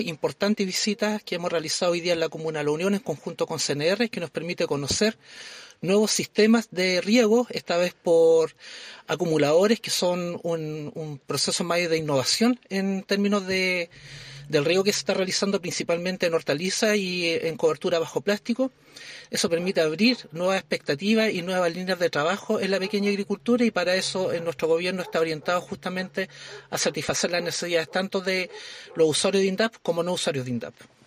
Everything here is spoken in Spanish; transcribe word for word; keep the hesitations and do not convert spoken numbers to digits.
Importantes visitas que hemos realizado hoy día en la Comuna de La Unión en conjunto con C N R, que nos permite conocer nuevos sistemas de riego, esta vez por acumuladores, que son un, un proceso más de innovación en términos de, del riego que se está realizando principalmente en hortalizas y en cobertura bajo plástico. Eso permite abrir nuevas expectativas y nuevas líneas de trabajo en la pequeña agricultura, y para eso en nuestro gobierno está orientado justamente a satisfacer las necesidades tanto de los usuarios de INDAP como no usuarios de INDAP.